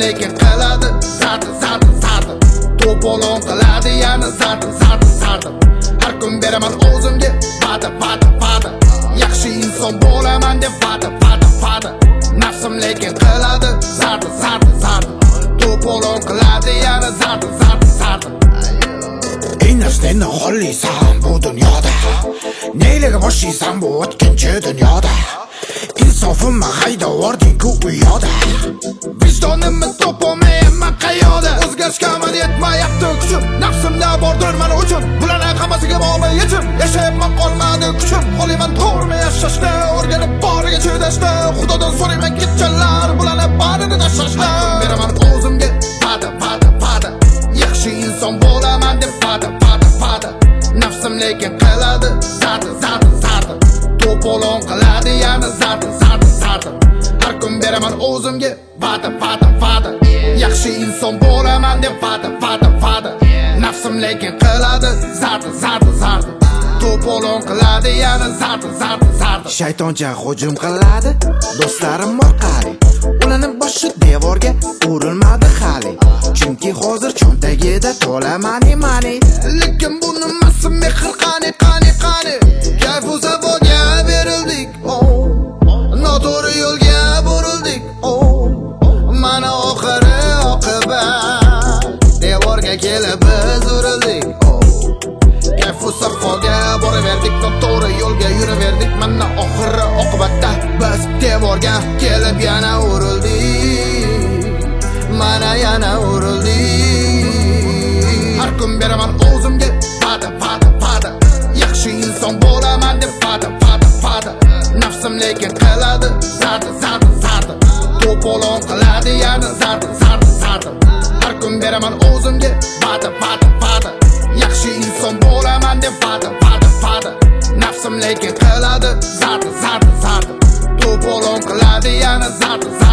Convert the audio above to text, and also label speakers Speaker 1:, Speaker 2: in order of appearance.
Speaker 1: lekin qiladi zarda to'polon qiladi yana zarda har kun beraman o'zimga va'da yaxshi inson bo'laman deb va'da nafsim lekin qiladi zarda to'polon qiladi yana zarda eng narsani xohlaysan bu dunyoda, neylarga boshlaysan bu o'tkinchi dunyoda. Insofimni haydab yubording-ku u yoqda, vijdonimni topolmayapman qayoqda. O'zgarishga yetmayapti kuchim, nafsimda bordir mana uchun. Bularning hammasiga bog'liq yechim, yashayapman qolmadi kuchim. Qo'layman to'g'rimi yashashda, o'rganib boriga chidashda. Xudodan so'rayman kechallar, bularning barini tashlashda. Beraman o'zimga va'da yaxshi inson bo'laman deb va'da nafsim lekin qiladi zarda to'polon qiladi yana zarda har kun beraman o'zimga va'da yaxshi inson bo'laman deb va'da nafsim lekin qiladi zarda to'polon qiladi yana zarda shaytoncha hujum qiladi do'stlarim orqali, ularni boshi devorga urilmadi hali, chunki hozir cho'ntagida to'la money. Lekin bu nimasi mehr qani kayfu safoga berildik, noto'g'ri yo'lga burildik, mana oxiri oqibat devorga kelib biz urildik. Kayfu safoga boraverdik, noto'g'ri yo'lga yuraverdik, mana oxiri oqibatda biz devorga kelib yana urildik, mana yana urildik. Har kun beraman o'zimga va'da yaxshi inson bo'laman deb va'da nafsim lekin qiladi zarda to'polon qiladi yana zarda har kun beraman o'zimga va'da yaxshi inson bo'laman deb va'da nafsim lekin qiladi zarda to'polon qiladi yana zarda